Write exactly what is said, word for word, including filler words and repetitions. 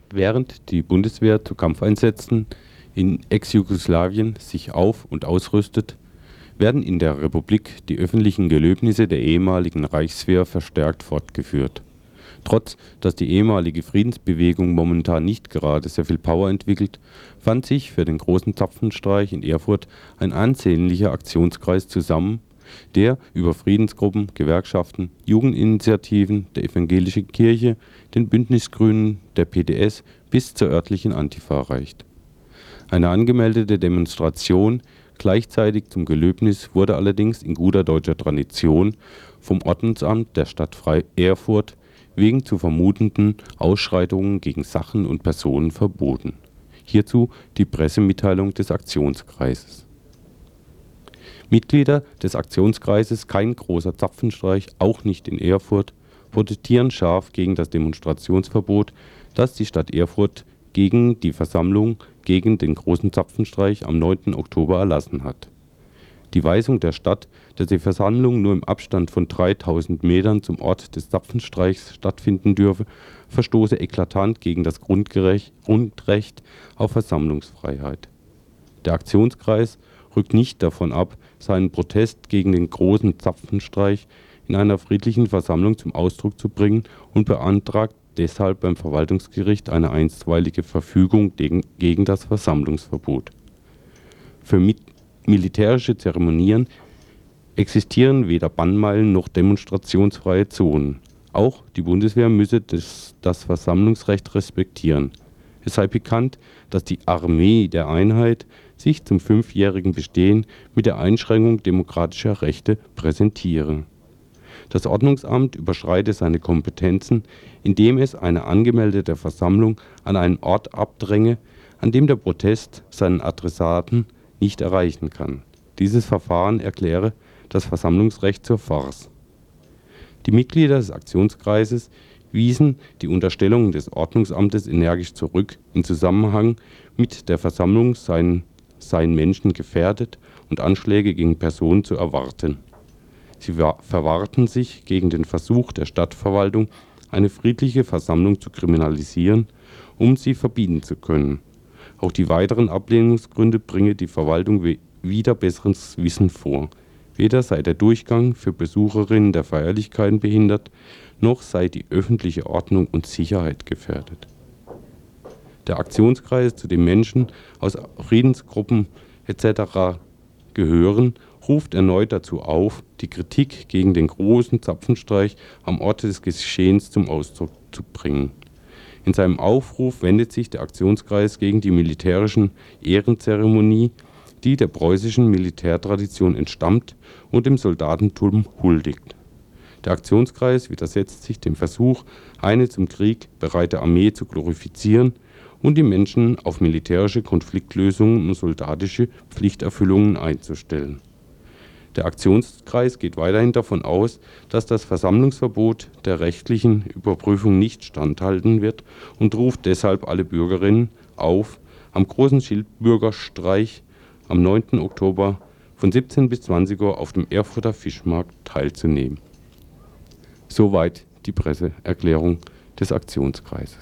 Während die Bundeswehr zu Kampfeinsätzen in Ex-Jugoslawien sich auf- und ausrüstet, werden in der Republik die öffentlichen Gelöbnisse der ehemaligen Reichswehr verstärkt fortgeführt. Trotz dass die ehemalige Friedensbewegung momentan nicht gerade sehr viel Power entwickelt, fand sich für den großen Zapfenstreich in Erfurt ein ansehnlicher Aktionskreis zusammen, der über Friedensgruppen, Gewerkschaften, Jugendinitiativen, der Evangelischen Kirche, den Bündnisgrünen, der P D S bis zur örtlichen Antifa reicht. Eine angemeldete Demonstration gleichzeitig zum Gelöbnis wurde allerdings in guter deutscher Tradition vom Ordnungsamt der Stadt Erfurt wegen zu vermutenden Ausschreitungen gegen Sachen und Personen verboten. Hierzu die Pressemitteilung des Aktionskreises. Mitglieder des Aktionskreises Kein großer Zapfenstreich, auch nicht in Erfurt, protestieren scharf gegen das Demonstrationsverbot, das die Stadt Erfurt gegen die Versammlung gegen den großen Zapfenstreich am neunten Oktober erlassen hat. Die Weisung der Stadt, dass die Versammlung nur im Abstand von dreitausend Metern zum Ort des Zapfenstreichs stattfinden dürfe, verstoße eklatant gegen das Grundrecht auf Versammlungsfreiheit. Der Aktionskreis rückt nicht davon ab, seinen Protest gegen den großen Zapfenstreich in einer friedlichen Versammlung zum Ausdruck zu bringen und beantragt deshalb beim Verwaltungsgericht eine einstweilige Verfügung gegen das Versammlungsverbot. Für mit militärische Zeremonien existieren weder Bannmeilen noch demonstrationsfreie Zonen. Auch die Bundeswehr müsse das, das Versammlungsrecht respektieren. Es sei bekannt, dass die Armee der Einheit sich zum fünfjährigen Bestehen mit der Einschränkung demokratischer Rechte präsentiere. Das Ordnungsamt überschreite seine Kompetenzen, indem es eine angemeldete Versammlung an einen Ort abdränge, an dem der Protest seinen Adressaten nicht erreichen kann. Dieses Verfahren erkläre das Versammlungsrecht zur Farce. Die Mitglieder des Aktionskreises wiesen die Unterstellungen des Ordnungsamtes energisch zurück, im Zusammenhang mit der Versammlung seien, seien Menschen gefährdet und Anschläge gegen Personen zu erwarten. Sie verwahrten sich gegen den Versuch der Stadtverwaltung, eine friedliche Versammlung zu kriminalisieren, um sie verbieten zu können. Auch die weiteren Ablehnungsgründe bringe die Verwaltung wider besseres Wissen vor. Weder sei der Durchgang für Besucherinnen der Feierlichkeiten behindert, noch sei die öffentliche Ordnung und Sicherheit gefährdet. Der Aktionskreis, zu dem Menschen aus Friedensgruppen et cetera gehören, ruft erneut dazu auf, die Kritik gegen den großen Zapfenstreich am Ort des Geschehens zum Ausdruck zu bringen. In seinem Aufruf wendet sich der Aktionskreis gegen die militärischen Ehrenzeremonie, die der preußischen Militärtradition entstammt und dem Soldatentum huldigt. Der Aktionskreis widersetzt sich dem Versuch, eine zum Krieg bereite Armee zu glorifizieren und die Menschen auf militärische Konfliktlösungen und soldatische Pflichterfüllungen einzustellen. Der Aktionskreis geht weiterhin davon aus, dass das Versammlungsverbot der rechtlichen Überprüfung nicht standhalten wird und ruft deshalb alle Bürgerinnen auf, am großen Schildbürgerstreich am neunten Oktober von siebzehn bis zwanzig Uhr auf dem Erfurter Fischmarkt teilzunehmen. Soweit die Presseerklärung des Aktionskreises.